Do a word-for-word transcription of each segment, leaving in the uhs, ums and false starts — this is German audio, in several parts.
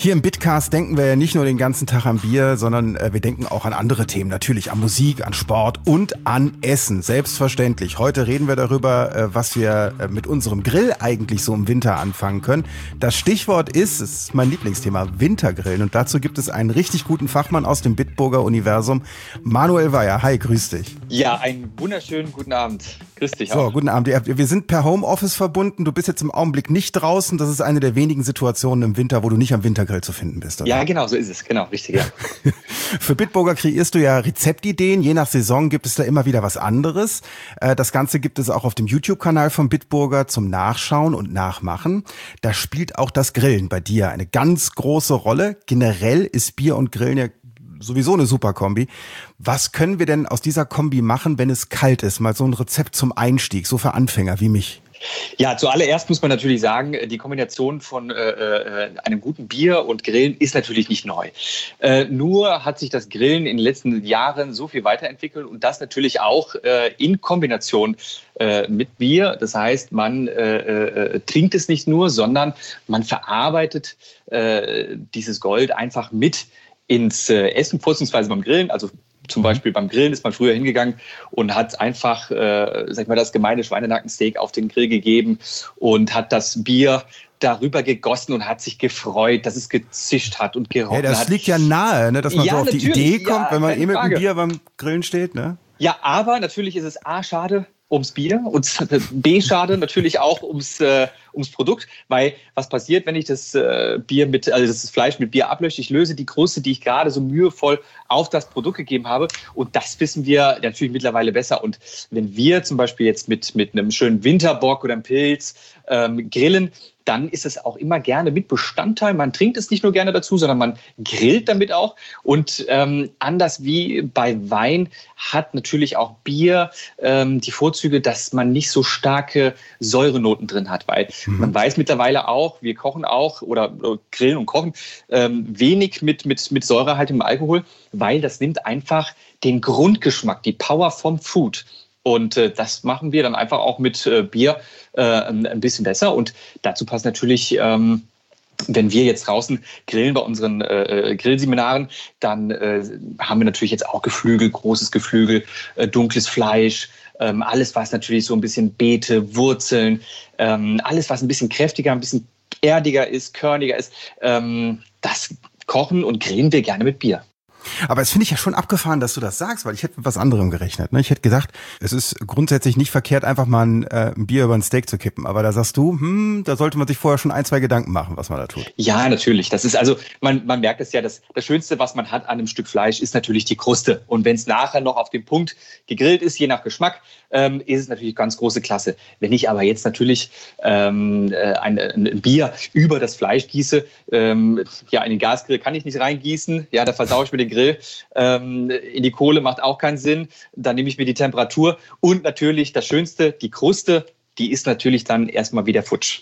Hier im Bitcast denken wir ja nicht nur den ganzen Tag an Bier, sondern äh, wir denken auch an andere Themen. Natürlich an Musik, an Sport und an Essen. Selbstverständlich. Heute reden wir darüber, äh, was wir äh, mit unserem Grill eigentlich so im Winter anfangen können. Das Stichwort ist, es ist mein Lieblingsthema, Wintergrillen. Und dazu gibt es einen richtig guten Fachmann aus dem Bitburger Universum, Manuel Weyer. Hi, grüß dich. Ja, einen wunderschönen guten Abend. Grüß dich auch. So, auch. guten Abend. Wir sind per Homeoffice verbunden. Du bist jetzt im Augenblick nicht draußen. Das ist eine der wenigen Situationen im Winter, wo du nicht am Wintergrill zu finden bist, oder? Ja, genau, so ist es. Genau, richtig, ja. Für Bitburger kreierst du ja Rezeptideen. Je nach Saison gibt es da immer wieder was anderes. Das Ganze gibt es auch auf dem YouTube-Kanal von Bitburger zum Nachschauen und Nachmachen. Da spielt auch das Grillen bei dir eine ganz große Rolle. Generell ist Bier und Grillen ja sowieso eine super Kombi. Was können wir denn aus dieser Kombi machen, wenn es kalt ist? Mal so ein Rezept zum Einstieg, so für Anfänger wie mich. Ja, zuallererst muss man natürlich sagen, die Kombination von äh, einem guten Bier und Grillen ist natürlich nicht neu. Äh, nur hat sich das Grillen in den letzten Jahren so viel weiterentwickelt und das natürlich auch äh, in Kombination äh, mit Bier. Das heißt, man äh, äh, trinkt es nicht nur, sondern man verarbeitet äh, dieses Gold einfach mit ins äh, Essen, vorzugsweise beim Grillen. Also zum Beispiel beim Grillen ist man früher hingegangen und hat einfach, äh, sag ich mal, das gemeine Schweinenackensteak auf den Grill gegeben und hat das Bier darüber gegossen und hat sich gefreut, dass es gezischt hat und gerochen hat. Ja, das hat. liegt ja nahe, ne, dass man ja, so auf die Idee kommt, ja, wenn man eh mit Frage. dem Bier beim Grillen steht, ne? Ja, aber natürlich ist es A, schade ums Bier und B, schade natürlich auch ums, äh, ums Produkt, weil was passiert, wenn ich das äh, Bier mit, also das Fleisch mit Bier ablösche? Ich löse die Kruste, die ich gerade so mühevoll auf das Produkt gegeben habe und das wissen wir natürlich mittlerweile besser. Und wenn wir zum Beispiel jetzt mit, mit einem schönen Winterbock oder einem Pilz ähm, grillen, dann ist es auch immer gerne mit Bestandteil. Man trinkt es nicht nur gerne dazu, sondern man grillt damit auch. Und ähm, anders wie bei Wein hat natürlich auch Bier ähm, die Vorzüge, dass man nicht so starke Säurenoten drin hat. Weil mhm. man weiß mittlerweile auch, wir kochen auch oder, oder grillen und kochen ähm, wenig mit, mit, mit säurehaltigem Alkohol, weil das nimmt einfach den Grundgeschmack, die Power vom Food. Und äh, das machen wir dann einfach auch mit äh, Bier äh, ein bisschen besser. Und dazu passt natürlich, ähm, wenn wir jetzt draußen grillen bei unseren äh, Grillseminaren, dann äh, haben wir natürlich jetzt auch Geflügel, großes Geflügel, äh, dunkles Fleisch, ähm, alles, was natürlich so ein bisschen Beete, Wurzeln, ähm, alles, was ein bisschen kräftiger, ein bisschen erdiger ist, körniger ist, ähm, das kochen und grillen wir gerne mit Bier. Aber es finde ich ja schon abgefahren, dass du das sagst, weil ich hätte mit was anderem gerechnet. Ne? Ich hätte gedacht, es ist grundsätzlich nicht verkehrt, einfach mal ein, äh, ein Bier über ein Steak zu kippen. Aber da sagst du, hm, da sollte man sich vorher schon ein, zwei Gedanken machen, was man da tut. Ja, natürlich. Das ist also, man, man merkt es ja, das, das Schönste, was man hat an einem Stück Fleisch, ist natürlich die Kruste. Und wenn es nachher noch auf dem Punkt gegrillt ist, je nach Geschmack, ähm, ist es natürlich ganz große Klasse. Wenn ich aber jetzt natürlich ähm, ein, ein Bier über das Fleisch gieße, ähm, ja, in den Gasgrill kann ich nicht reingießen, ja, da versaue ich mir den Grill. Ähm, in die Kohle macht auch keinen Sinn. Dann nehme ich mir die Temperatur und natürlich das Schönste, die Kruste, die ist natürlich dann erstmal wieder futsch.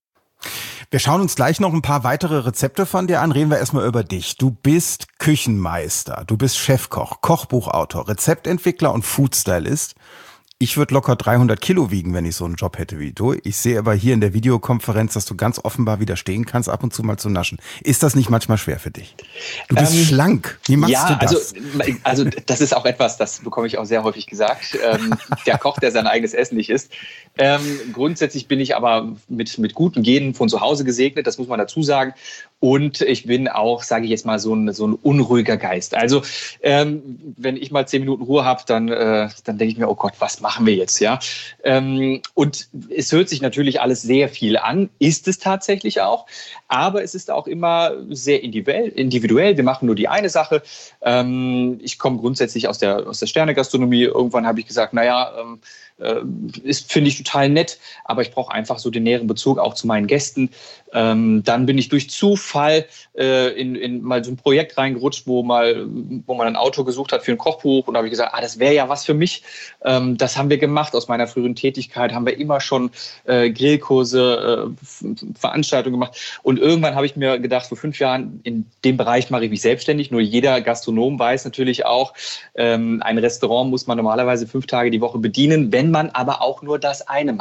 Wir schauen uns gleich noch ein paar weitere Rezepte von dir an. Reden wir erstmal über dich. Du bist Küchenmeister, du bist Chefkoch, Kochbuchautor, Rezeptentwickler und Foodstylist. Ich würde locker dreihundert Kilo wiegen, wenn ich so einen Job hätte wie du. Ich sehe aber hier in der Videokonferenz, dass du ganz offenbar widerstehen kannst, ab und zu mal zu naschen. Ist das nicht manchmal schwer für dich? Du bist ähm, schlank. Wie machst ja, du das? Also, also das ist auch etwas, das bekomme ich auch sehr häufig gesagt. Ähm, der Koch, der sein eigenes Essen nicht isst. Ähm, grundsätzlich bin ich aber mit, mit guten Genen von zu Hause gesegnet, das muss man dazu sagen. Und ich bin auch, sage ich jetzt mal, so ein, so ein unruhiger Geist. Also ähm, wenn ich mal zehn Minuten Ruhe habe, dann, äh, dann denke ich mir, oh Gott, was machen wir jetzt? Ja? Ähm, und es hört sich natürlich alles sehr viel an, ist es tatsächlich auch. Aber es ist auch immer sehr individuell. individuell. Wir machen nur die eine Sache. Ähm, ich komme grundsätzlich aus der, aus der Sternegastronomie. Irgendwann habe ich gesagt, naja, ähm, ist, finde ich total nett, aber ich brauche einfach so den näheren Bezug auch zu meinen Gästen. Ähm, dann bin ich durch Zufall äh, in, in mal so ein Projekt reingerutscht, wo mal, wo man ein Autor gesucht hat für ein Kochbuch und da habe ich gesagt, ah, das wäre ja was für mich. Ähm, das haben wir gemacht aus meiner früheren Tätigkeit, haben wir immer schon äh, Grillkurse, äh, Veranstaltungen gemacht und irgendwann habe ich mir gedacht, vor fünf Jahren, in dem Bereich mache ich mich selbstständig, nur jeder Gastronom weiß natürlich auch, ähm, ein Restaurant muss man normalerweise fünf Tage die Woche bedienen, wenn man aber auch nur das eine macht.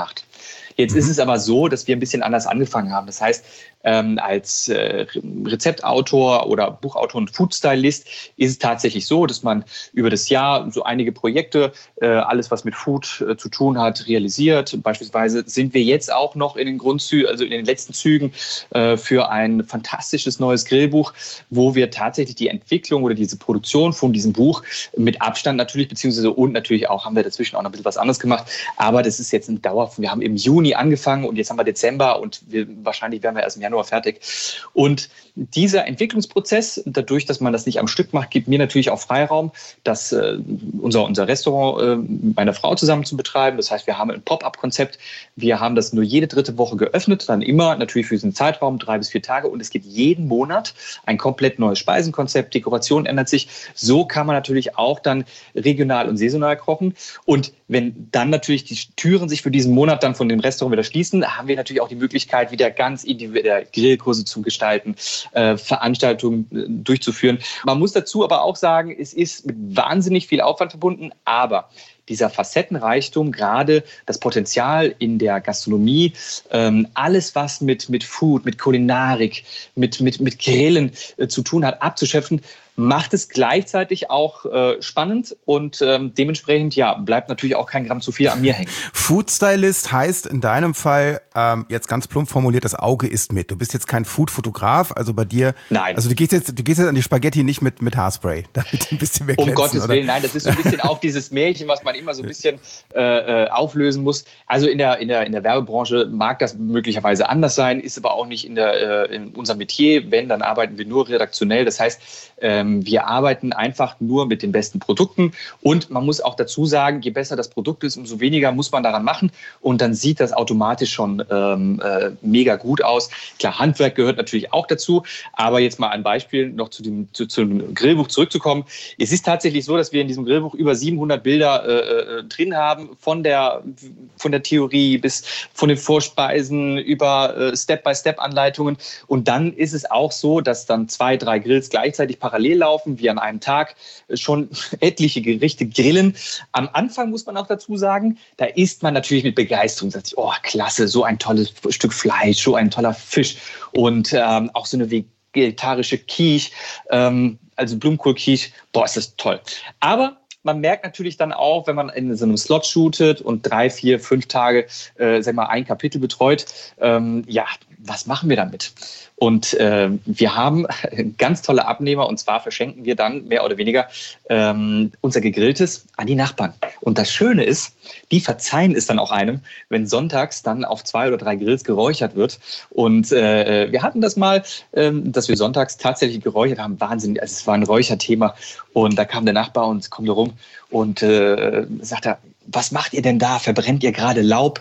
Jetzt mhm. ist es aber so, dass wir ein bisschen anders angefangen haben. Das heißt, ähm, als äh, Rezeptautor oder Buchautor und Food-Stylist ist es tatsächlich so, dass man über das Jahr so einige Projekte, äh, alles was mit Food äh, zu tun hat, realisiert. Beispielsweise sind wir jetzt auch noch in den Grundzügen, also in den letzten Zügen äh, für ein fantastisches neues Grillbuch, wo wir tatsächlich die Entwicklung oder diese Produktion von diesem Buch mit Abstand natürlich, beziehungsweise und natürlich auch, haben wir dazwischen auch noch ein bisschen was anderes gemacht. Aber das ist jetzt ein Dauer. Wir haben im Juni angefangen und jetzt haben wir Dezember und wir, wahrscheinlich werden wir erst im Januar fertig. Und dieser Entwicklungsprozess, dadurch, dass man das nicht am Stück macht, gibt mir natürlich auch Freiraum, das, äh, unser, unser Restaurant äh, mit meiner Frau zusammen zu betreiben. Das heißt, wir haben ein Pop-up-Konzept. Wir haben das nur jede dritte Woche geöffnet, dann immer natürlich für diesen Zeitraum, drei bis vier Tage. Und es gibt jeden Monat ein komplett neues Speisenkonzept. Dekoration ändert sich. So kann man natürlich auch dann regional und saisonal kochen. Und wenn dann natürlich die Türen sich für diesen Monat dann von dem Restaurant wieder schließen, haben wir natürlich auch die Möglichkeit, wieder ganz individuell Grillkurse zu gestalten, äh, Veranstaltungen äh, durchzuführen. Man muss dazu aber auch sagen, es ist mit wahnsinnig viel Aufwand verbunden, aber dieser Facettenreichtum, gerade das Potenzial in der Gastronomie, ähm, alles, was mit, mit Food, mit Kulinarik, mit, mit, mit Grillen äh, zu tun hat, abzuschöpfen, macht es gleichzeitig auch äh, spannend und ähm, dementsprechend ja bleibt natürlich auch kein Gramm zu viel an mir hängen. Food Stylist heißt in deinem Fall, ähm, jetzt ganz plump formuliert, das Auge isst mit. Du bist jetzt kein Food-Fotograf, also bei dir. Nein. Also du gehst jetzt, du gehst jetzt an die Spaghetti nicht mit mit Haarspray, damit die ein bisschen mehr glänzen, Um Gottes oder? Willen, nein, das ist so ein bisschen auch dieses Märchen, was man immer so ein bisschen äh, auflösen muss. Also in der in der in der Werbebranche mag das möglicherweise anders sein, ist aber auch nicht in der äh, in unserem Metier. Wenn, dann arbeiten wir nur redaktionell. Das heißt, ähm, wir arbeiten einfach nur mit den besten Produkten und man muss auch dazu sagen, je besser das Produkt ist, umso weniger muss man daran machen und dann sieht das automatisch schon ähm, äh, mega gut aus. Klar, Handwerk gehört natürlich auch dazu, aber jetzt mal ein Beispiel noch zu dem, zu, zu dem Grillbuch zurückzukommen. Es ist tatsächlich so, dass wir in diesem Grillbuch über siebenhundert Bilder äh, drin haben, von der, von der Theorie bis von den Vorspeisen über äh, Step-by-Step-Anleitungen und dann ist es auch so, dass dann zwei, drei Grills gleichzeitig parallel laufen, wir an einem Tag schon etliche Gerichte grillen. Am Anfang muss man auch dazu sagen, da isst man natürlich mit Begeisterung, sagt sich, oh klasse, so ein tolles Stück Fleisch, so ein toller Fisch und ähm, auch so eine vegetarische Quiche, ähm, also Blumenkohl-Quiche, boah, ist das toll. Aber man merkt natürlich dann auch, wenn man in so einem Slot shootet und drei, vier, fünf Tage, äh, sag mal, ein Kapitel betreut, ähm, ja, was machen wir damit? Und äh, wir haben ganz tolle Abnehmer und zwar verschenken wir dann mehr oder weniger ähm, unser Gegrilltes an die Nachbarn. Und das Schöne ist, die verzeihen es dann auch einem, wenn sonntags dann auf zwei oder drei Grills geräuchert wird. Und äh, wir hatten das mal, äh, dass wir sonntags tatsächlich geräuchert haben. Wahnsinn, also es war ein Räucherthema. Und da kam der Nachbar und kommt da rum und äh, sagt er, was macht ihr denn da? Verbrennt ihr gerade Laub?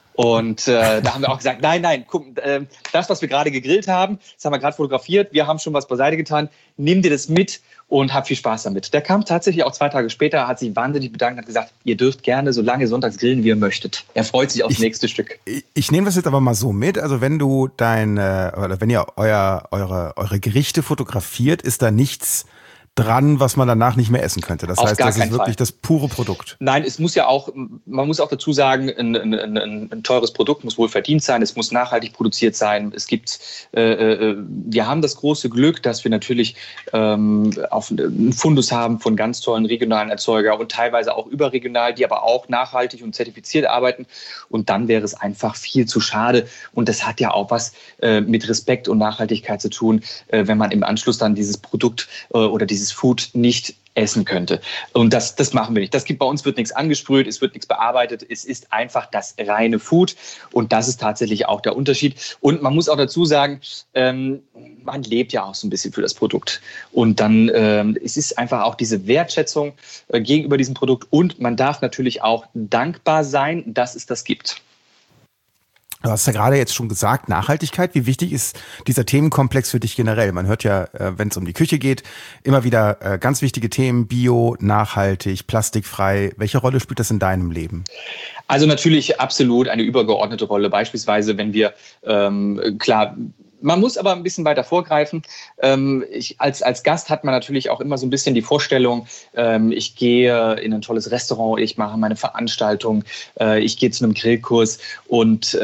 Und äh, da haben wir auch gesagt, nein, nein, guck, äh, das, was wir gerade gegrillt haben, das haben wir gerade fotografiert, wir haben schon was beiseite getan, nimm dir das mit und hab viel Spaß damit. Der kam tatsächlich auch zwei Tage später, hat sich wahnsinnig bedankt, hat gesagt, ihr dürft gerne so lange sonntags grillen, wie ihr möchtet. Er freut sich aufs ich, nächste Stück. Ich, ich nehme das jetzt aber mal so mit, also wenn du dein, äh, oder wenn ihr euer, eure, eure Gerichte fotografiert, ist da nichts dran, was man danach nicht mehr essen könnte. Das Auf heißt, gar das ist keinen wirklich Fall. Das pure Produkt. Nein, es muss ja auch, man muss auch dazu sagen, ein, ein, ein, ein teures Produkt muss wohl verdient sein, es muss nachhaltig produziert sein. Es gibt, äh, äh, wir haben das große Glück, dass wir natürlich ähm, auf einen Fundus haben von ganz tollen regionalen Erzeugern und teilweise auch überregional, die aber auch nachhaltig und zertifiziert arbeiten. Und dann wäre es einfach viel zu schade. Und das hat ja auch was äh, mit Respekt und Nachhaltigkeit zu tun, äh, wenn man im Anschluss dann dieses Produkt äh, oder dieses Food nicht essen könnte. Und das, das machen wir nicht. Das gibt, bei uns wird nichts angesprüht, es wird nichts bearbeitet. Es ist einfach das reine Food. Und das ist tatsächlich auch der Unterschied. Und man muss auch dazu sagen, ähm, man lebt ja auch so ein bisschen für das Produkt. Und dann ähm, es ist einfach auch diese Wertschätzung äh, gegenüber diesem Produkt. Und man darf natürlich auch dankbar sein, dass es das gibt. Du hast ja gerade jetzt schon gesagt, Nachhaltigkeit. Wie wichtig ist dieser Themenkomplex für dich generell? Man hört ja, wenn es um die Küche geht, immer wieder ganz wichtige Themen, Bio, nachhaltig, plastikfrei. Welche Rolle spielt das in deinem Leben? Also natürlich absolut eine übergeordnete Rolle. Beispielsweise, wenn wir, ähm, klar, man muss aber ein bisschen weiter vorgreifen. Ähm, ich, als, als Gast hat man natürlich auch immer so ein bisschen die Vorstellung, ähm, ich gehe in ein tolles Restaurant, ich mache meine Veranstaltung, äh, ich gehe zu einem Grillkurs und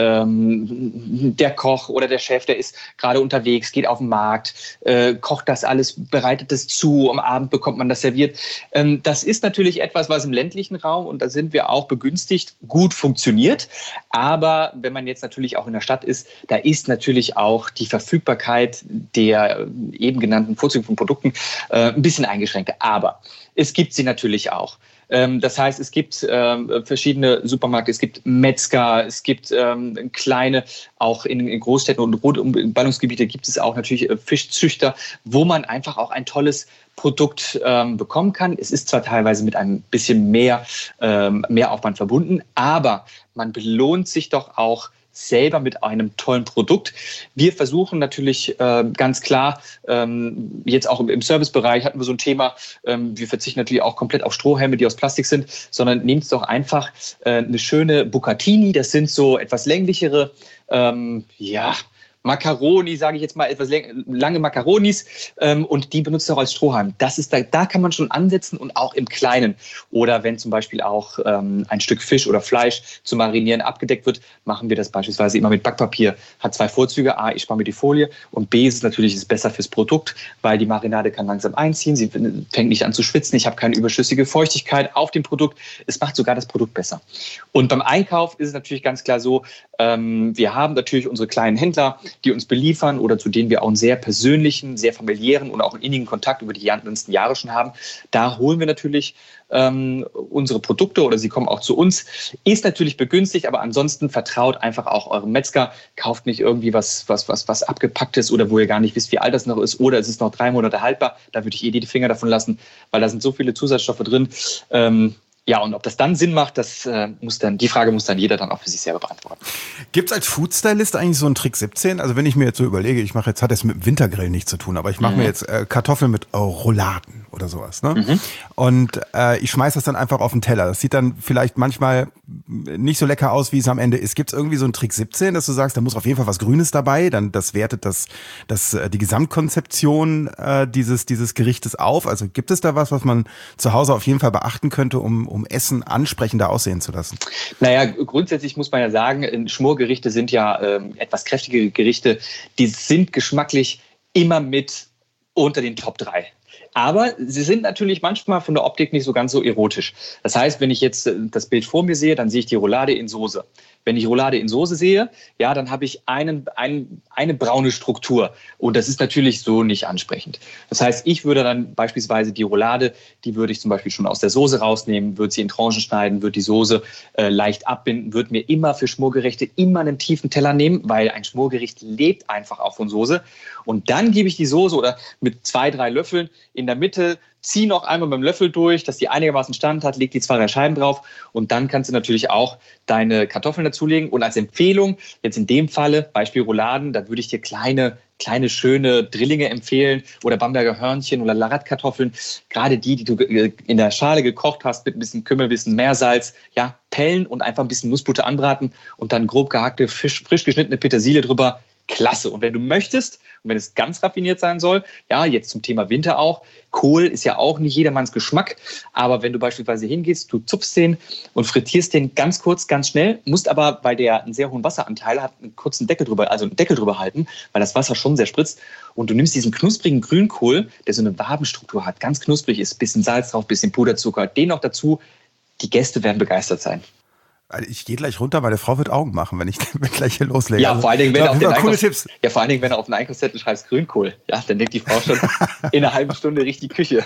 ähm, der Koch oder der Chef, der ist gerade unterwegs, geht auf den Markt, äh, kocht das alles, bereitet das zu, am Abend bekommt man das serviert. Ähm, das ist natürlich etwas, was im ländlichen Raum, und da sind wir auch begünstigt, gut funktioniert. Aber wenn man jetzt natürlich auch in der Stadt ist, da ist natürlich auch die Verfügbarkeit der eben genannten Vorzüge von Produkten äh, ein bisschen eingeschränkter. Aber es gibt sie natürlich auch. Ähm, das heißt, es gibt ähm, verschiedene Supermärkte, es gibt Metzger, es gibt ähm, kleine, auch in, in Großstädten und rund um Ballungsgebiete gibt es auch natürlich äh, Fischzüchter, wo man einfach auch ein tolles Produkt ähm, bekommen kann. Es ist zwar teilweise mit ein bisschen mehr, ähm, mehr Aufwand verbunden, aber man belohnt sich doch auch selber mit einem tollen Produkt. Wir versuchen natürlich äh, ganz klar, ähm, jetzt auch im, im Servicebereich hatten wir so ein Thema, ähm, wir verzichten natürlich auch komplett auf Strohhelme, die aus Plastik sind, sondern nehmt es doch einfach äh, eine schöne Bucatini, das sind so etwas länglichere, ähm, ja, Macaroni, sage ich jetzt mal, etwas lange Macaronis ähm, und die benutzt auch als Strohhalm. Das ist da, da kann man schon ansetzen und auch im Kleinen. Oder wenn zum Beispiel auch ähm, ein Stück Fisch oder Fleisch zu marinieren abgedeckt wird, machen wir das beispielsweise immer mit Backpapier. Hat zwei Vorzüge. A, ich spare mir die Folie und B, ist es natürlich ist besser fürs Produkt, weil die Marinade kann langsam einziehen. Sie fängt nicht an zu schwitzen. Ich habe keine überschüssige Feuchtigkeit auf dem Produkt. Es macht sogar das Produkt besser. Und beim Einkauf ist es natürlich ganz klar so, ähm, wir haben natürlich unsere kleinen Händler, die uns beliefern oder zu denen wir auch einen sehr persönlichen, sehr familiären und auch einen innigen Kontakt über die letzten Jahre schon haben. Da holen wir natürlich ähm, unsere Produkte oder sie kommen auch zu uns. Ist natürlich begünstigt, aber ansonsten vertraut einfach auch eurem Metzger. Kauft nicht irgendwie was, was, was, was abgepacktes oder wo ihr gar nicht wisst, wie alt das noch ist oder es ist noch drei Monate haltbar. Da würde ich eh die Finger davon lassen, weil da sind so viele Zusatzstoffe drin. Ähm, Ja, und ob das dann Sinn macht, das äh, muss dann, die Frage muss dann jeder dann auch für sich selber beantworten. Gibt es als Foodstylist eigentlich so einen Trick siebzehn? Also wenn ich mir jetzt so überlege, ich mache jetzt, hat jetzt mit dem Wintergrill nichts zu tun, aber ich mache mhm. mir jetzt äh, Kartoffeln mit äh, Rouladen oder sowas, ne? Mhm. Und äh, ich schmeiß das dann einfach auf den Teller. Das sieht dann vielleicht manchmal nicht so lecker aus, wie es am Ende ist. Gibt es irgendwie so einen Trick siebzehn, dass du sagst, da muss auf jeden Fall was Grünes dabei, dann das wertet das, das äh, die Gesamtkonzeption äh, dieses dieses Gerichtes auf? Also gibt es da was, was man zu Hause auf jeden Fall beachten könnte, um um Essen ansprechender aussehen zu lassen? Naja, grundsätzlich muss man ja sagen, Schmorgerichte sind ja ähm, etwas kräftige Gerichte. Die sind geschmacklich immer mit unter den Top drei. Aber sie sind natürlich manchmal von der Optik nicht so ganz so erotisch. Das heißt, wenn ich jetzt das Bild vor mir sehe, dann sehe ich die Roulade in Soße. Wenn ich Roulade in Soße sehe, ja, dann habe ich einen, einen, eine braune Struktur. Und das ist natürlich so nicht ansprechend. Das heißt, ich würde dann beispielsweise die Roulade, die würde ich zum Beispiel schon aus der Soße rausnehmen, würde sie in Tranchen schneiden, würde die Soße äh, leicht abbinden, würde mir immer für Schmorgerichte immer einen tiefen Teller nehmen, weil ein Schmorgericht lebt einfach auch von Soße. Und dann gebe ich die Soße oder mit zwei, drei Löffeln in der Mitte, zieh noch einmal beim Löffel durch, dass die einigermaßen Stand hat, leg die zwei, drei Scheiben drauf und dann kannst du natürlich auch deine Kartoffeln dazulegen. Und als Empfehlung, jetzt in dem Falle, Beispiel Rouladen, da würde ich dir kleine, kleine, schöne Drillinge empfehlen oder Bamberger Hörnchen oder Laratkartoffeln. Gerade die, die du in der Schale gekocht hast mit ein bisschen Kümmel, ein bisschen Meersalz, ja, pellen und einfach ein bisschen Nussbutter anbraten und dann grob gehackte, frisch, frisch geschnittene Petersilie drüber. Klasse. Und wenn du möchtest, und wenn es ganz raffiniert sein soll, ja, jetzt zum Thema Winter auch, Kohl ist ja auch nicht jedermanns Geschmack, aber wenn du beispielsweise hingehst, du zupfst den und frittierst den ganz kurz, ganz schnell, musst aber, weil der einen sehr hohen Wasseranteil hat, einen kurzen Deckel drüber, also einen Deckel drüber halten, weil das Wasser schon sehr spritzt und du nimmst diesen knusprigen Grünkohl, der so eine Wabenstruktur hat, ganz knusprig ist, bisschen Salz drauf, bisschen Puderzucker, den noch dazu, die Gäste werden begeistert sein. Ich gehe gleich runter, meine Frau wird Augen machen, wenn ich gleich hier loslege. Ja, vor allen Dingen, wenn du auf den coole Tipps. Ja, vor allen Dingen, wenn du auf den Einkaufszettel schreibst Grünkohl, ja, dann denkt die Frau schon in einer halben Stunde richtig Küche.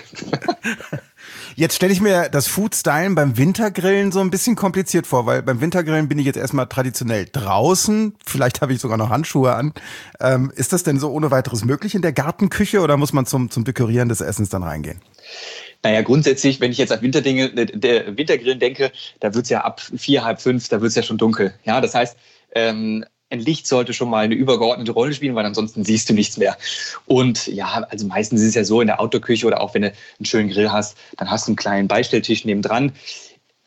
Jetzt stelle ich mir das Foodstylen beim Wintergrillen so ein bisschen kompliziert vor, weil beim Wintergrillen bin ich jetzt erstmal traditionell draußen. Vielleicht habe ich sogar noch Handschuhe an. Ähm, ist das denn so ohne weiteres möglich in der Gartenküche oder muss man zum, zum Dekorieren des Essens dann reingehen? Naja, grundsätzlich, wenn ich jetzt an Winterdinge, der Wintergrillen denke, da wird es ja ab vier, halb fünf, da wird es ja schon dunkel. Ja, das heißt, ähm, ein Licht sollte schon mal eine übergeordnete Rolle spielen, weil ansonsten siehst du nichts mehr. Und ja, also meistens ist es ja so in der Outdoor-Küche oder auch wenn du einen schönen Grill hast, dann hast du einen kleinen Beistelltisch nebendran.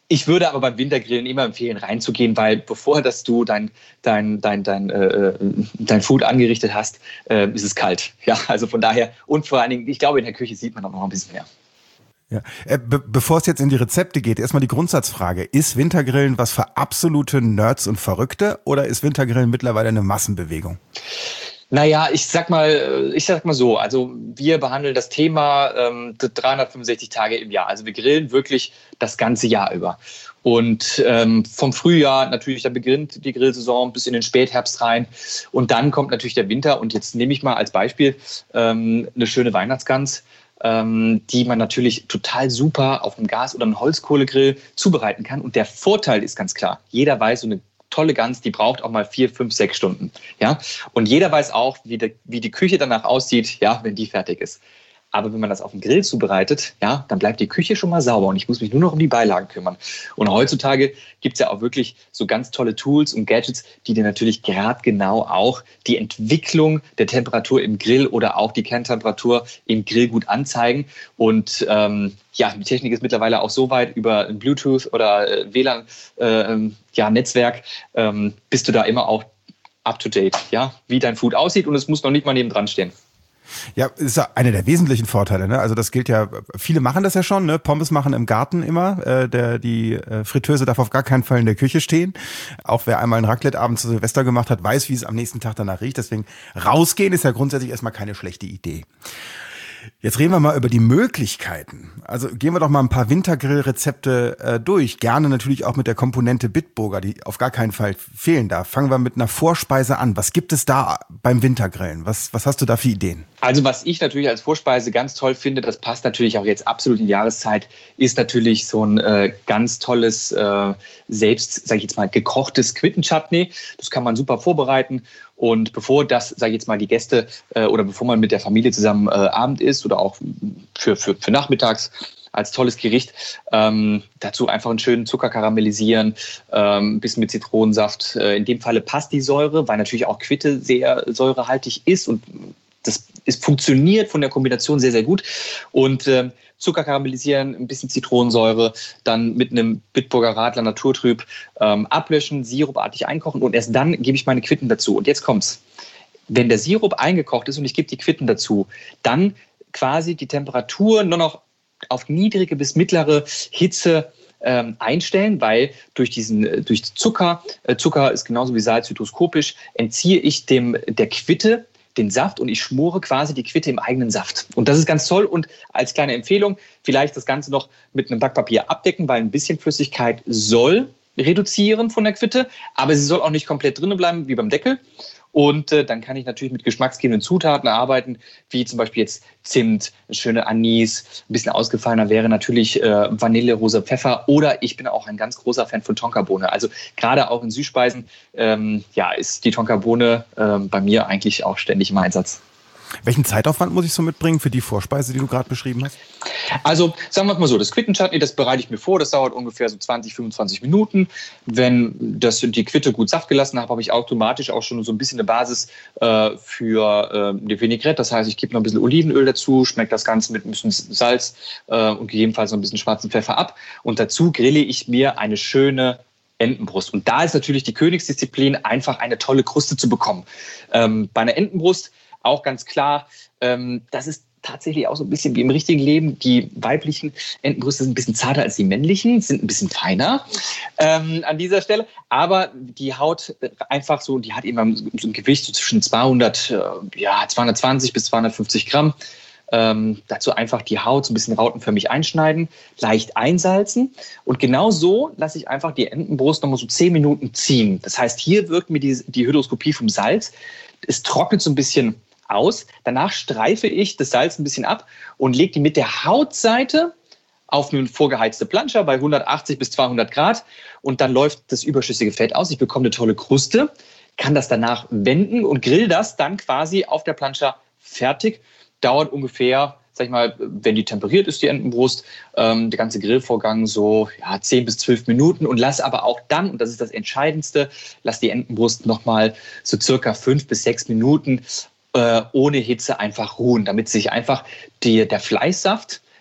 Ich würde aber beim Wintergrillen immer empfehlen, reinzugehen, weil bevor dass du dein, dein, dein, dein, äh, dein Food angerichtet hast, äh, ist es kalt. Ja, also von daher, und vor allen Dingen, ich glaube, in der Küche sieht man auch noch ein bisschen mehr. Ja. Äh, be- bevor es jetzt in die Rezepte geht, erstmal die Grundsatzfrage. Ist Wintergrillen was für absolute Nerds und Verrückte oder ist Wintergrillen mittlerweile eine Massenbewegung? Naja, ich sag mal, ich sag mal so, also wir behandeln das Thema ähm, dreihundertfünfundsechzig Tage im Jahr. Also wir grillen wirklich das ganze Jahr über. Und ähm, vom Frühjahr natürlich, da beginnt die Grillsaison bis in den Spätherbst rein. Und dann kommt natürlich der Winter. Und jetzt nehme ich mal als Beispiel ähm, eine schöne Weihnachtsgans, ähm, die man natürlich total super auf einem Gas- oder einem Holzkohlegrill zubereiten kann. Und der Vorteil ist ganz klar, jeder weiß, so eine tolle Gans, die braucht auch mal vier, fünf, sechs Stunden. Ja? Und jeder weiß auch, wie die, wie die Küche danach aussieht, ja, wenn die fertig ist. Aber wenn man das auf dem Grill zubereitet, ja, dann bleibt die Küche schon mal sauber und ich muss mich nur noch um die Beilagen kümmern. Und heutzutage gibt es ja auch wirklich so ganz tolle Tools und Gadgets, die dir natürlich gerade genau auch die Entwicklung der Temperatur im Grill oder auch die Kerntemperatur im Grill gut anzeigen. Und ähm, ja, die Technik ist mittlerweile auch so weit über ein Bluetooth oder äh, W L A N, äh, ja, Netzwerk, ähm, bist du da immer auch up to date, ja, wie dein Food aussieht und es muss noch nicht mal neben dran stehen. Ja, ist ja einer der wesentlichen Vorteile, ne? Also das gilt ja, viele machen das ja schon, ne? Pommes machen im Garten immer, äh, der, die äh, Fritteuse darf auf gar keinen Fall in der Küche stehen. Auch wer einmal einen Raclette-Abend zu Silvester gemacht hat, weiß, wie es am nächsten Tag danach riecht. Deswegen rausgehen ist ja grundsätzlich erstmal keine schlechte Idee. Jetzt reden wir mal über die Möglichkeiten. Also gehen wir doch mal ein paar Wintergrillrezepte äh, durch. Gerne natürlich auch mit der Komponente Bitburger, die auf gar keinen Fall fehlen darf. Fangen wir mit einer Vorspeise an. Was gibt es da beim Wintergrillen? Was, was hast du da für Ideen? Also was ich natürlich als Vorspeise ganz toll finde, das passt natürlich auch jetzt absolut in die Jahreszeit, ist natürlich so ein äh, ganz tolles, äh, selbst, sage ich jetzt mal, gekochtes Quittenchutney. Das kann man super vorbereiten. Und bevor das, sage ich jetzt mal, die Gäste äh, oder bevor man mit der Familie zusammen äh, Abend isst oder auch für, für, für nachmittags als tolles Gericht, ähm, dazu einfach einen schönen Zucker karamellisieren, ähm, ein bisschen mit Zitronensaft. Äh, in dem Falle passt die Säure, weil natürlich auch Quitte sehr säurehaltig ist und das ist, funktioniert von der Kombination sehr, sehr gut. Und äh, Zucker karamellisieren, ein bisschen Zitronensäure, dann mit einem Bitburger Radler Naturtrüb ähm, ablöschen, sirupartig einkochen und erst dann gebe ich meine Quitten dazu. Und jetzt kommt's. Wenn der Sirup eingekocht ist und ich gebe die Quitten dazu, dann quasi die Temperatur nur noch auf niedrige bis mittlere Hitze ähm, einstellen, weil durch diesen durch Zucker, äh, Zucker ist genauso wie Salz hygroskopisch, entziehe ich dem der Quitte den Saft und ich schmore quasi die Quitte im eigenen Saft. Und das ist ganz toll und als kleine Empfehlung vielleicht das Ganze noch mit einem Backpapier abdecken, weil ein bisschen Flüssigkeit soll reduzieren von der Quitte, aber sie soll auch nicht komplett drinnen bleiben wie beim Deckel. Und äh, dann kann ich natürlich mit geschmacksgebenden Zutaten arbeiten, wie zum Beispiel jetzt Zimt, schöne Anis. Ein bisschen ausgefallener wäre natürlich äh, Vanille, rosa Pfeffer. Oder ich bin auch ein ganz großer Fan von Tonkabohne. Also gerade auch in Süßspeisen ähm, ja, ist die Tonkabohne äh, bei mir eigentlich auch ständig im Einsatz. Welchen Zeitaufwand muss ich so mitbringen für die Vorspeise, die du gerade beschrieben hast? Also sagen wir mal so, das Quittenchutney, das bereite ich mir vor, das dauert ungefähr so zwanzig, fünfundzwanzig Minuten. Wenn das die Quitte gut Saft gelassen habe, habe ich automatisch auch schon so ein bisschen eine Basis äh, für äh, die Vinaigrette. Das heißt, ich gebe noch ein bisschen Olivenöl dazu, schmecke das Ganze mit ein bisschen Salz äh, und gegebenenfalls noch ein bisschen schwarzen Pfeffer ab. Und dazu grille ich mir eine schöne Entenbrust. Und da ist natürlich die Königsdisziplin, einfach eine tolle Kruste zu bekommen. Ähm, bei einer Entenbrust auch ganz klar, ähm, das ist tatsächlich auch so ein bisschen wie im richtigen Leben. Die weiblichen Entenbrüste sind ein bisschen zarter als die männlichen, sind ein bisschen feiner ähm, an dieser Stelle. Aber die Haut einfach so, die hat eben so ein Gewicht so zwischen zweihundert, äh, ja, zweihundertzwanzig bis zweihundertfünfzig Gramm. Ähm, dazu einfach die Haut so ein bisschen rautenförmig einschneiden, leicht einsalzen. Und genau so lasse ich einfach die Entenbrust nochmal so zehn Minuten ziehen. Das heißt, hier wirkt mir die, die Hydroskopie vom Salz. Es trocknet so ein bisschen aus. Danach streife ich das Salz ein bisschen ab und lege die mit der Hautseite auf eine vorgeheizte Plancha bei hundertachtzig bis zweihundert Grad und dann läuft das überschüssige Fett aus. Ich bekomme eine tolle Kruste, kann das danach wenden und grill das dann quasi auf der Plancha fertig. Dauert ungefähr, sag ich mal, wenn die temperiert ist, die Entenbrust, ähm, der ganze Grillvorgang so ja, zehn bis zwölf Minuten und lass aber auch dann, und das ist das Entscheidendste, lass die Entenbrust nochmal so circa fünf bis sechs Minuten ohne Hitze einfach ruhen, damit sich einfach die, der Fleischsaft,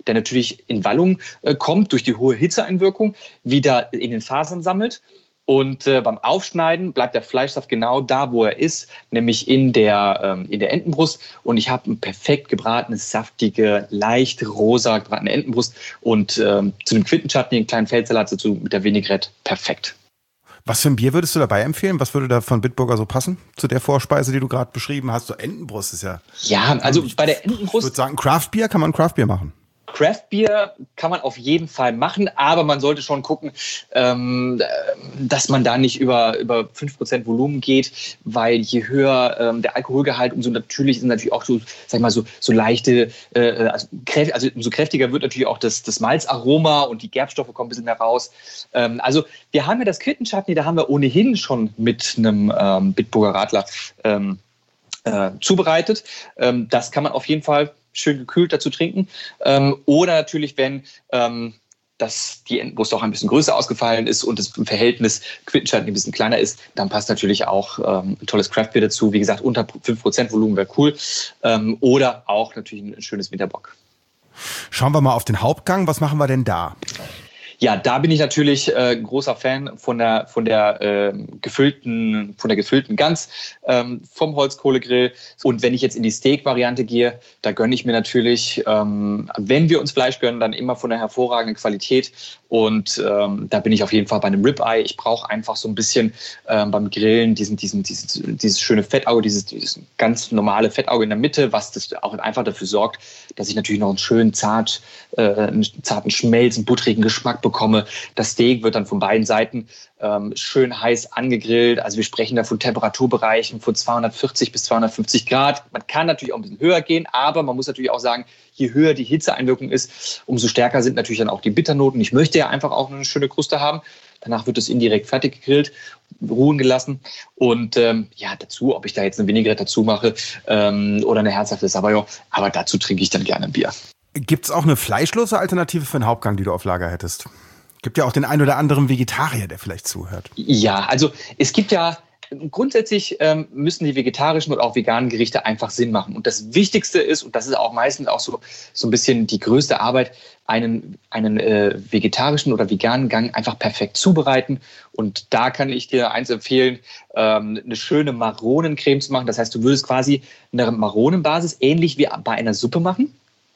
der natürlich in Wallung äh, kommt durch die hohe Hitzeeinwirkung, wieder in den Fasern sammelt. Und äh, beim Aufschneiden bleibt der Fleischsaft genau da, wo er ist, nämlich in der, ähm, in der Entenbrust. Und ich habe ein perfekt gebratenes, saftige, leicht rosa gebratene Entenbrust. Und ähm, zu dem Quittenchutney, einen kleinen Feldsalat dazu mit der Vinaigrette, perfekt. Was für ein Bier würdest du dabei empfehlen? Was würde da von Bitburger so passen zu der Vorspeise, die du gerade beschrieben hast? So Entenbrust ist ja... Ja, also ich, bei der Entenbrust... Ich würde sagen, Craftbier, kann man Craftbier machen? Craftbier kann man auf jeden Fall machen, aber man sollte schon gucken, ähm, dass man da nicht über, über fünf Prozent Volumen geht, weil je höher ähm, der Alkoholgehalt, umso natürlich sind natürlich auch so, sag ich mal, so, so leichte, äh, also, kräft, also umso kräftiger wird natürlich auch das, das Malzaroma und die Gerbstoffe kommen ein bisschen mehr raus. Ähm, also wir haben ja das Quittenchutney, da haben wir ohnehin schon mit einem ähm, Bitburger Radler ähm, äh, zubereitet. Ähm, das kann man auf jeden Fall schön gekühlt dazu trinken. Ähm, oder natürlich, wenn ähm, das, die Entenbrust auch ein bisschen größer ausgefallen ist und das Verhältnis Quittenchutney ein bisschen kleiner ist, dann passt natürlich auch ähm, ein tolles Craftbier dazu. Wie gesagt, unter fünf Prozent Volumen wäre cool. Ähm, oder auch natürlich ein schönes Winterbock. Schauen wir mal auf den Hauptgang. Was machen wir denn da? Ja, da bin ich natürlich äh, großer Fan von der von der äh, gefüllten von der gefüllten Gans ähm, vom Holzkohlegrill. Und wenn ich jetzt in die Steak-Variante gehe, da gönne ich mir natürlich, ähm, wenn wir uns Fleisch gönnen, dann immer von der hervorragenden Qualität. Und ähm, da bin ich auf jeden Fall bei einem Ribeye. Ich brauche einfach so ein bisschen ähm, beim Grillen diesen, diesen, dieses, dieses schöne Fettauge, dieses, dieses ganz normale Fettauge in der Mitte, was das auch einfach dafür sorgt, dass ich natürlich noch einen schönen zart, äh, einen zarten Schmelz, einen buttrigen Geschmack bekomme. Das Steak wird dann von beiden Seiten ähm, schön heiß angegrillt. Also wir sprechen da von Temperaturbereichen von zweihundertvierzig bis zweihundertfünfzig Grad. Man kann natürlich auch ein bisschen höher gehen, aber man muss natürlich auch sagen, je höher die Hitzeeinwirkung ist, umso stärker sind natürlich dann auch die Bitternoten. Ich möchte ja einfach auch eine schöne Kruste haben. Danach wird es indirekt fertig gegrillt, ruhen gelassen. Und ähm, ja, dazu, ob ich da jetzt eine Vinaigrette dazu mache ähm, oder eine herzhafte Sabayon, aber dazu trinke ich dann gerne ein Bier. Gibt es auch eine fleischlose Alternative für einen Hauptgang, die du auf Lager hättest? Gibt ja auch den einen oder anderen Vegetarier, der vielleicht zuhört. Ja, also es gibt ja grundsätzlich ähm, müssen die vegetarischen und auch veganen Gerichte einfach Sinn machen. Und das Wichtigste ist, und das ist auch meistens auch so, so ein bisschen die größte Arbeit, einen, einen äh, vegetarischen oder veganen Gang einfach perfekt zubereiten. Und da kann ich dir eins empfehlen, ähm, eine schöne Maronencreme zu machen. Das heißt, du würdest quasi eine Maronenbasis ähnlich wie bei einer Suppe machen.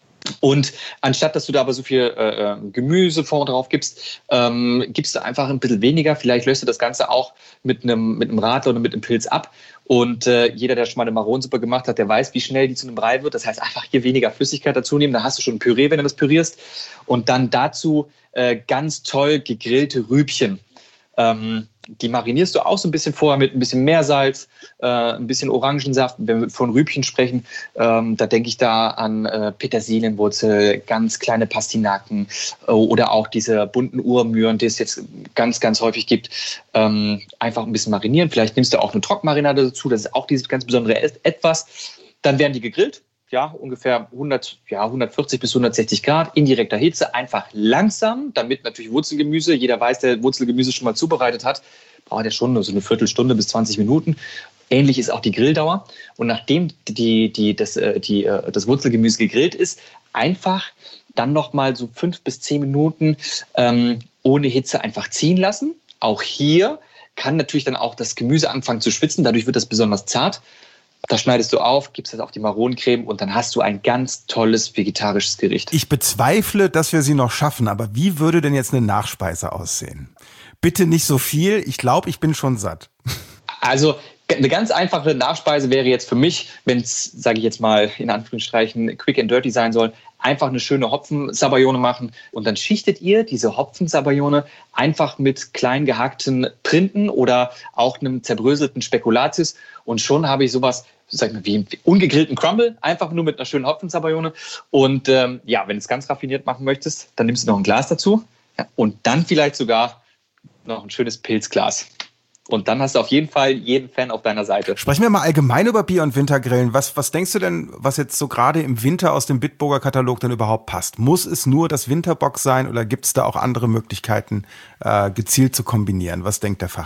Und anstatt, dass du da aber so viel äh, Gemüsefond drauf gibst, ähm, gibst du einfach ein bisschen weniger. Vielleicht löst du das Ganze auch mit einem, mit einem Radler oder mit einem Pilz ab. Und äh, jeder, der schon mal eine Maronensuppe gemacht hat, der weiß, wie schnell die zu einem Brei wird. Das heißt, einfach hier weniger Flüssigkeit dazu nehmen. Dann hast du schon ein Püree, wenn du das pürierst. Und dann dazu äh, ganz toll gegrillte Rübchen. Ähm, die marinierst du auch so ein bisschen vorher mit ein bisschen Meersalz, äh, ein bisschen Orangensaft. Wenn wir von Rübchen sprechen, ähm, da denke ich da an äh, Petersilienwurzel, ganz kleine Pastinaken äh, oder auch diese bunten Urmühren, die es jetzt ganz, ganz häufig gibt. Ähm, einfach ein bisschen marinieren. Vielleicht nimmst du auch eine Trockenmarinade dazu. Das ist auch dieses ganz besondere Etwas. Dann werden die gegrillt. Ja, ungefähr hundert, ja, hundertvierzig bis hundertsechzig Grad, indirekter Hitze, einfach langsam, damit natürlich Wurzelgemüse, jeder weiß, der Wurzelgemüse schon mal zubereitet hat, braucht ja schon nur so eine Viertelstunde bis zwanzig Minuten. Ähnlich ist auch die Grilldauer. Und nachdem die, die, das, die, das Wurzelgemüse gegrillt ist, einfach dann nochmal so fünf bis zehn Minuten ähm, ohne Hitze einfach ziehen lassen. Auch hier kann natürlich dann auch das Gemüse anfangen zu schwitzen, dadurch wird das besonders zart. Das schneidest du auf, gibst das auf die Maronencreme und dann hast du ein ganz tolles vegetarisches Gericht. Ich bezweifle, dass wir sie noch schaffen, aber wie würde denn jetzt eine Nachspeise aussehen? Bitte nicht so viel, ich glaube, ich bin schon satt. Also eine ganz einfache Nachspeise wäre jetzt für mich, wenn es, sage ich jetzt mal in Anführungsstrichen, quick and dirty sein soll, einfach eine schöne Hopfensabayone machen und dann schichtet ihr diese Hopfensabayone einfach mit klein gehackten Printen oder auch einem zerbröselten Spekulatius und schon habe ich sowas, sag ich mal, wie einen ungegrillten Crumble, einfach nur mit einer schönen Hopfensabayone und ähm, ja, wenn du es ganz raffiniert machen möchtest, dann nimmst du noch ein Glas dazu ja, und dann vielleicht sogar noch ein schönes Pilzglas. Und dann hast du auf jeden Fall jeden Fan auf deiner Seite. Sprechen wir mal allgemein über Bier- und Wintergrillen. Was, was denkst du denn, was jetzt so gerade im Winter aus dem Bitburger Katalog denn überhaupt passt? Muss es nur das Winterbock sein oder gibt es da auch andere Möglichkeiten, äh, gezielt zu kombinieren? Was denkt der Fachmann?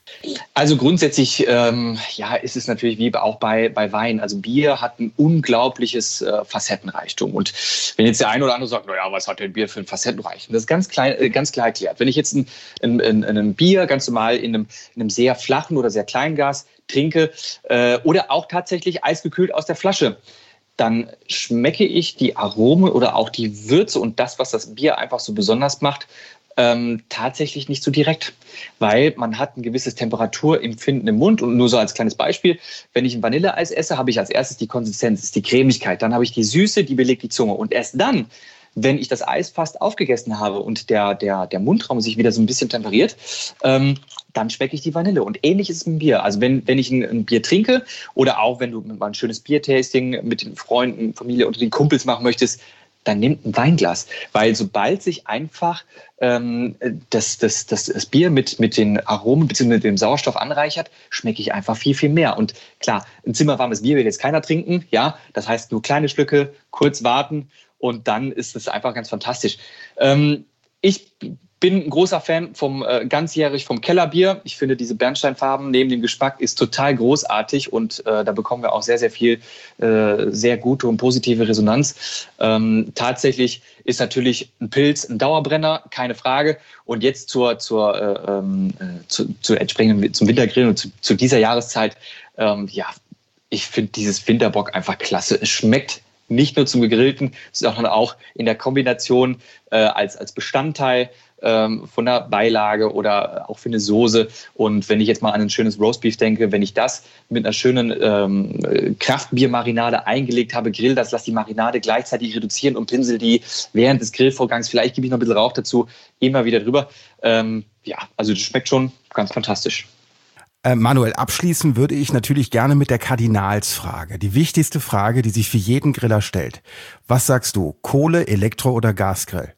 Also grundsätzlich, ähm, ja, ist es natürlich wie auch bei, bei Wein. Also Bier hat ein unglaubliches äh, Facettenreichtum. Und wenn jetzt der eine oder andere sagt, naja, was hat denn Bier für ein Facettenreichtum? Das ist ganz, klein, äh, ganz klar erklärt. Wenn ich jetzt ein, ein, ein, ein Bier ganz normal in einem, in einem sehr flachen oder sehr kleinen Glas trinke äh, oder auch tatsächlich eisgekühlt aus der Flasche, dann schmecke ich die Aromen oder auch die Würze und das, was das Bier einfach so besonders macht, ähm, tatsächlich nicht so direkt. Weil man hat ein gewisses Temperaturempfinden im Mund. Und nur so als kleines Beispiel, wenn ich ein Vanilleeis esse, habe ich als erstes die Konsistenz, das ist die Cremigkeit. Dann habe ich die Süße, die belegt die Zunge. Und erst dann, wenn ich das Eis fast aufgegessen habe und der, der, der Mundraum sich wieder so ein bisschen temperiert, ähm, dann schmecke ich die Vanille. Und ähnlich ist es mit dem Bier. Also wenn, wenn ich ein, ein Bier trinke oder auch wenn du mal ein schönes Biertasting mit den Freunden, Familie oder den Kumpels machen möchtest, dann nimm ein Weinglas. Weil sobald sich einfach ähm, das, das, das, das Bier mit, mit den Aromen bzw. mit dem Sauerstoff anreichert, schmecke ich einfach viel, viel mehr. Und klar, ein zimmerwarmes Bier will jetzt keiner trinken. Ja, das heißt nur kleine Schlücke, kurz warten und dann ist es einfach ganz fantastisch. Ähm, ich bin ein großer Fan vom äh, ganzjährig vom Kellerbier. Ich finde, diese Bernsteinfarben neben dem Geschmack ist total großartig und äh, da bekommen wir auch sehr, sehr viel äh, sehr gute und positive Resonanz. Ähm, tatsächlich ist natürlich ein Pilz ein Dauerbrenner, keine Frage. Und jetzt zur, zur, äh, ähm, zu, zu entsprechend zum Wintergrillen und zu, zu dieser Jahreszeit, ähm, ja, ich finde dieses Winterbock einfach klasse. Es schmeckt nicht nur zum Gegrillten, sondern auch in der Kombination äh, als, als Bestandteil ähm, von der Beilage oder auch für eine Soße. Und wenn ich jetzt mal an ein schönes Roastbeef denke, wenn ich das mit einer schönen ähm, Kraftbiermarinade eingelegt habe, grill das, lass die Marinade gleichzeitig reduzieren und pinsel die während des Grillvorgangs, vielleicht gebe ich noch ein bisschen Rauch dazu, immer wieder drüber. Ähm, ja, also das schmeckt schon ganz fantastisch. Äh, Manuel, abschließen würde ich natürlich gerne mit der Kardinalsfrage. Die wichtigste Frage, die sich für jeden Griller stellt. Was sagst du? Kohle, Elektro- oder Gasgrill?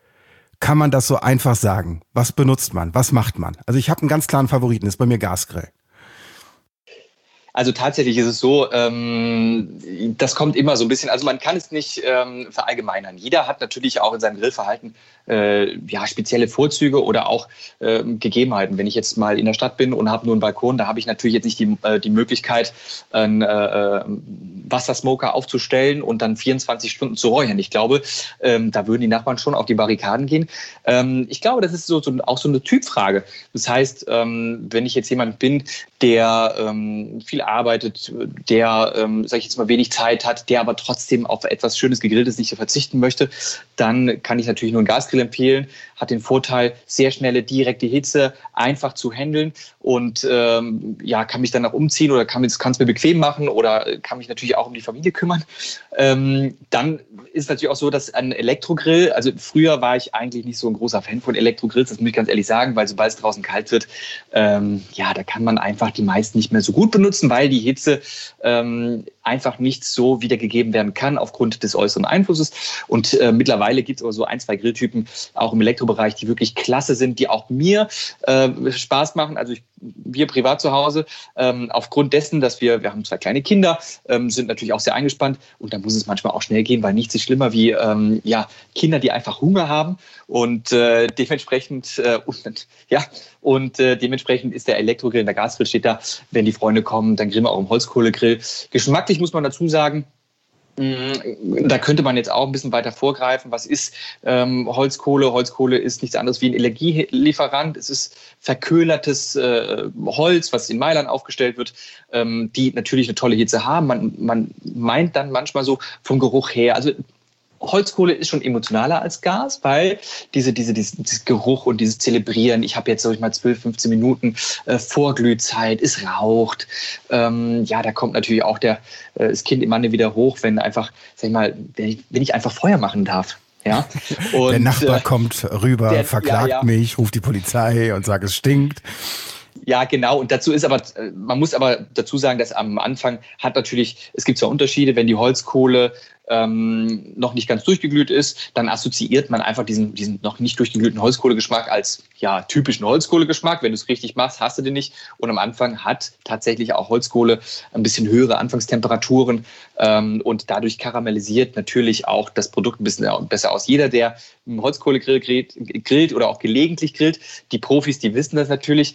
Kann man das so einfach sagen? Was benutzt man? Was macht man? Also ich habe einen ganz klaren Favoriten, das ist bei mir Gasgrill. Also tatsächlich ist es so, ähm, das kommt immer so ein bisschen, also man kann es nicht ähm, verallgemeinern. Jeder hat natürlich auch in seinem Grillverhalten äh, ja, spezielle Vorzüge oder auch äh, Gegebenheiten. Wenn ich jetzt mal in der Stadt bin und habe nur einen Balkon, da habe ich natürlich jetzt nicht die, äh, die Möglichkeit, einen äh, Wassersmoker aufzustellen und dann vierundzwanzig Stunden zu räuchern. Ich glaube, ähm, da würden die Nachbarn schon auf die Barrikaden gehen. Ähm, ich glaube, das ist so, so auch so eine Typfrage. Das heißt, ähm, wenn ich jetzt jemand bin, der ähm, viel arbeitet, der, ähm, sage ich jetzt mal, wenig Zeit hat, der aber trotzdem auf etwas Schönes Gegrilltes nicht verzichten möchte, dann kann ich natürlich nur einen Gasgrill empfehlen. Hat den Vorteil, sehr schnelle, direkte Hitze, einfach zu handeln und ähm, ja, kann mich dann auch umziehen oder kann es mir bequem machen oder kann mich natürlich auch um die Familie kümmern. Ähm, dann ist es natürlich auch so, dass ein Elektrogrill, also früher war ich eigentlich nicht so ein großer Fan von Elektrogrills, das muss ich ganz ehrlich sagen, weil sobald es draußen kalt wird, ähm, ja, da kann man einfach die meisten nicht mehr so gut benutzen, weil die Hitze ähm, einfach nicht so wiedergegeben werden kann aufgrund des äußeren Einflusses. Und äh, mittlerweile gibt es aber so ein, zwei Grilltypen auch im Elektrobereich, die wirklich klasse sind, die auch mir äh, Spaß machen. Also ich, wir privat zu Hause, ähm, aufgrund dessen, dass wir, wir haben zwei kleine Kinder, ähm, sind natürlich auch sehr eingespannt und da muss es manchmal auch schnell gehen, weil nichts ist schlimmer wie ähm, ja, Kinder, die einfach Hunger haben und äh, dementsprechend äh, und, ja, und äh, dementsprechend ist der Elektrogrill, der Gasgrill steht da. Wenn die Freunde kommen, dann grillen wir auch im Holzkohlegrill. Geschmacklich muss man dazu sagen, da könnte man jetzt auch ein bisschen weiter vorgreifen. Was ist ähm, Holzkohle? Holzkohle ist nichts anderes wie ein Energielieferant. Es ist verköhlertes äh, Holz, was in Mailand aufgestellt wird, ähm, die natürlich eine tolle Hitze haben. Man, man meint dann manchmal so vom Geruch her, also Holzkohle ist schon emotionaler als Gas, weil diese, diese, diese, dieses Geruch und dieses Zelebrieren, ich habe jetzt, sag ich mal, zwölf, fünfzehn Minuten äh, Vorglühzeit, es raucht. Ähm, ja, da kommt natürlich auch der, äh, das Kind im Manne wieder hoch, wenn einfach, sag ich mal, wenn ich, wenn ich einfach Feuer machen darf. Ja? Und, der Nachbar äh, kommt rüber, der, verklagt ja, ja. mich, ruft die Polizei und sagt, es stinkt. Ja, genau. Und dazu ist aber, man muss aber dazu sagen, dass am Anfang hat natürlich, es gibt zwar Unterschiede, wenn die Holzkohle ähm, noch nicht ganz durchgeglüht ist, dann assoziiert man einfach diesen, diesen noch nicht durchgeglühten Holzkohlegeschmack als ja, typischen Holzkohlegeschmack. Wenn du es richtig machst, hast du den nicht. Und am Anfang hat tatsächlich auch Holzkohle ein bisschen höhere Anfangstemperaturen ähm, und dadurch karamellisiert natürlich auch das Produkt ein bisschen besser aus. Jeder, der im Holzkohlegrill grillt, grillt oder auch gelegentlich grillt, die Profis, die wissen das natürlich,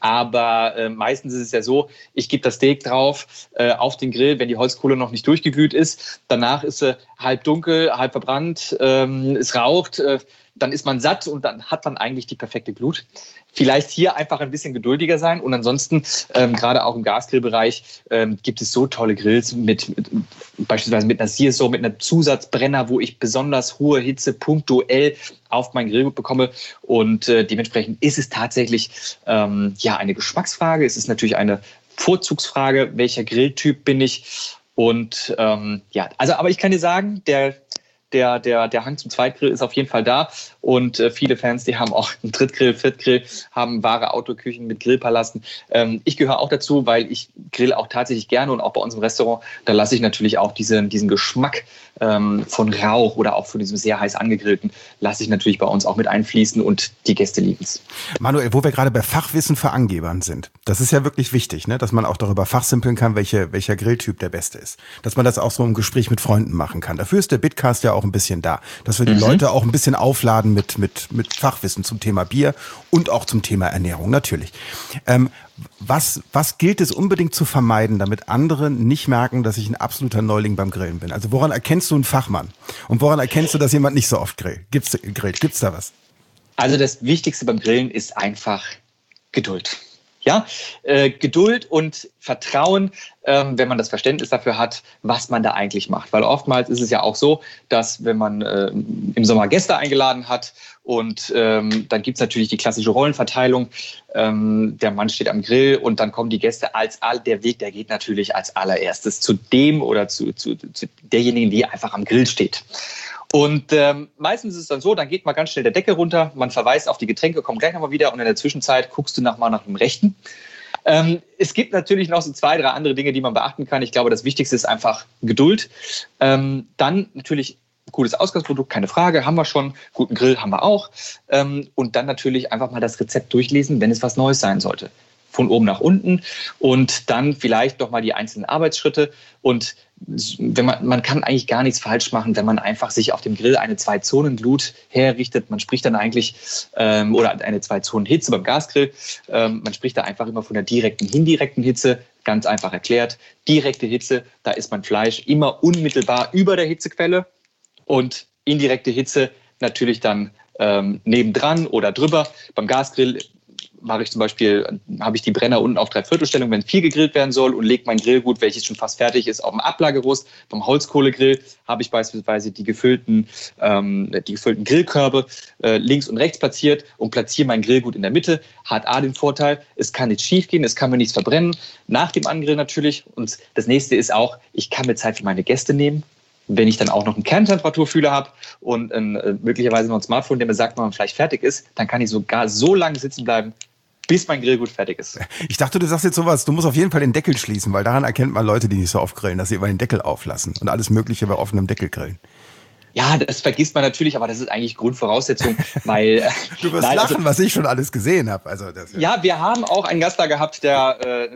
aber äh, meistens ist es ja so, ich gebe das Steak drauf äh, auf den Grill, wenn die Holzkohle noch nicht durchgeglüht ist. Danach ist sie halb dunkel, halb verbrannt, ähm, es raucht, äh, dann ist man satt und dann hat man eigentlich die perfekte Glut. Vielleicht hier einfach ein bisschen geduldiger sein und ansonsten, ähm, gerade auch im Gasgrillbereich, ähm, gibt es so tolle Grills mit, mit beispielsweise mit einer Searso, mit einem Zusatzbrenner, wo ich besonders hohe Hitze punktuell auf mein Grillgut bekomme und äh, dementsprechend ist es tatsächlich ähm, ja eine Geschmacksfrage. Es ist natürlich eine Vorzugsfrage, welcher Grilltyp bin ich und ähm, ja, also aber ich kann dir sagen, der Der, der, der Hang zum Zweitgrill ist auf jeden Fall da und äh, viele Fans, die haben auch einen Drittgrill, Viertgrill, haben wahre Outdoor-Küchen mit Grillpalasten. Ähm, ich gehöre auch dazu, weil ich grill auch tatsächlich gerne und auch bei uns im Restaurant, da lasse ich natürlich auch diesen, diesen Geschmack ähm, von Rauch oder auch von diesem sehr heiß angegrillten, lasse ich natürlich bei uns auch mit einfließen und die Gäste lieben es. Manuel, wo wir gerade bei Fachwissen für Angebern sind, das ist ja wirklich wichtig, ne? Dass man auch darüber fachsimpeln kann, welche, welcher Grilltyp der beste ist. Dass man das auch so im Gespräch mit Freunden machen kann. Dafür ist der Bitcast ja auch ein bisschen da, dass wir die mhm. Leute auch ein bisschen aufladen mit, mit, mit Fachwissen zum Thema Bier und auch zum Thema Ernährung, natürlich. Ähm, was, was gilt es unbedingt zu vermeiden, damit andere nicht merken, dass ich ein absoluter Neuling beim Grillen bin? Also woran erkennst du einen Fachmann? Und woran erkennst du, dass jemand nicht so oft grillt? Gibt's, grillt? Gibt's da was? Also das Wichtigste beim Grillen ist einfach Geduld. Ja, äh, Geduld und Vertrauen, ähm, wenn man das Verständnis dafür hat, was man da eigentlich macht. Weil oftmals ist es ja auch so, dass wenn man äh, im Sommer Gäste eingeladen hat und ähm, dann gibt es natürlich die klassische Rollenverteilung, ähm, der Mann steht am Grill und dann kommen die Gäste als all, der Weg, der geht natürlich als allererstes zu dem oder zu, zu, zu derjenigen, die einfach am Grill steht. Und ähm, meistens ist es dann so, dann geht mal ganz schnell der Deckel runter, man verweist auf die Getränke, kommt gleich nochmal wieder und in der Zwischenzeit guckst du nach mal nach dem Rechten. Ähm, es gibt natürlich noch so zwei, drei andere Dinge, die man beachten kann. Ich glaube, das Wichtigste ist einfach Geduld. Ähm, dann natürlich gutes Ausgangsprodukt, keine Frage, haben wir schon. Guten Grill haben wir auch. Ähm, und dann natürlich einfach mal das Rezept durchlesen, wenn es was Neues sein sollte. Von oben nach unten und dann vielleicht noch mal die einzelnen Arbeitsschritte. Und wenn man, man kann eigentlich gar nichts falsch machen, wenn man einfach sich auf dem Grill eine Zwei-Zonen-Glut herrichtet. Man spricht dann eigentlich, ähm, oder eine Zwei-Zonen-Hitze beim Gasgrill. Ähm, man spricht da einfach immer von der direkten, indirekten Hitze. Ganz einfach erklärt. Direkte Hitze, da ist mein Fleisch immer unmittelbar über der Hitzequelle. Und indirekte Hitze natürlich dann ähm, nebendran oder drüber. Beim Gasgrill mache ich zum Beispiel, habe ich die Brenner unten auf Dreiviertelstellung, wenn viel gegrillt werden soll und lege mein Grillgut, welches schon fast fertig ist, auf dem Ablagerrost. Beim Holzkohlegrill habe ich beispielsweise die gefüllten, ähm, die gefüllten Grillkörbe äh, links und rechts platziert und platziere mein Grillgut in der Mitte. Hat A den Vorteil, es kann nicht schief gehen, es kann mir nichts verbrennen. Nach dem Angrillen natürlich. Und das nächste ist auch, ich kann mir Zeit für meine Gäste nehmen. Wenn ich dann auch noch einen Kerntemperaturfühler habe und äh, möglicherweise noch ein Smartphone, der mir sagt, wann man vielleicht fertig ist, dann kann ich sogar so lange sitzen bleiben, bis mein Grillgut fertig ist. Ich dachte, du sagst jetzt sowas, du musst auf jeden Fall den Deckel schließen, weil daran erkennt man Leute, die nicht so oft grillen, dass sie immer den Deckel auflassen und alles Mögliche bei offenem Deckel grillen. Ja, das vergisst man natürlich, aber das ist eigentlich Grundvoraussetzung, weil... Du wirst nein, lachen, also, was ich schon alles gesehen habe. Also das, ja. ja, wir haben auch einen Gast da gehabt, der... Äh,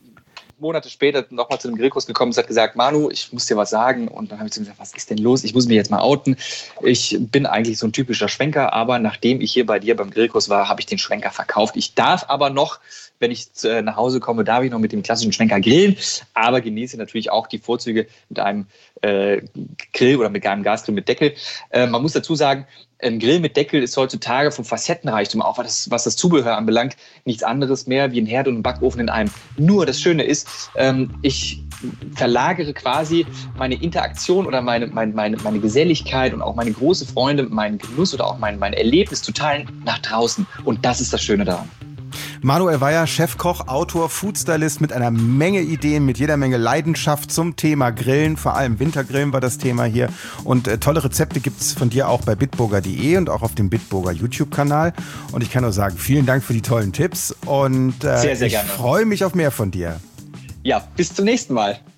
Monate später nochmal zu einem Grillkurs gekommen und hat gesagt, Manu, ich muss dir was sagen. Und dann habe ich zu ihm gesagt, was ist denn los? Ich muss mich jetzt mal outen. Ich bin eigentlich so ein typischer Schwenker, aber nachdem ich hier bei dir beim Grillkurs war, habe ich den Schwenker verkauft. Ich darf aber noch, wenn ich nach Hause komme, darf ich noch mit dem klassischen Schwenker grillen, aber genieße natürlich auch die Vorzüge mit einem äh, Grill oder mit einem Gasgrill mit Deckel. Äh, man muss dazu sagen, ein Grill mit Deckel ist heutzutage vom Facettenreichtum, auch was das, was das Zubehör anbelangt, nichts anderes mehr wie ein Herd und ein Backofen in einem. Nur das Schöne ist, ähm, ich verlagere quasi meine Interaktion oder meine, meine, meine, meine Geselligkeit und auch meine große Freude, meinen Genuss oder auch mein, mein Erlebnis zu teilen nach draußen. Und das ist das Schöne daran. Manuel Weyer, Chefkoch, Autor, Foodstylist mit einer Menge Ideen, mit jeder Menge Leidenschaft zum Thema Grillen. Vor allem Wintergrillen war das Thema hier. Und äh, tolle Rezepte gibt's von dir auch bei bitburger punkt de und auch auf dem Bitburger YouTube-Kanal. Und ich kann nur sagen, vielen Dank für die tollen Tipps. Und äh, sehr, sehr ich freue mich auf mehr von dir. Ja, bis zum nächsten Mal.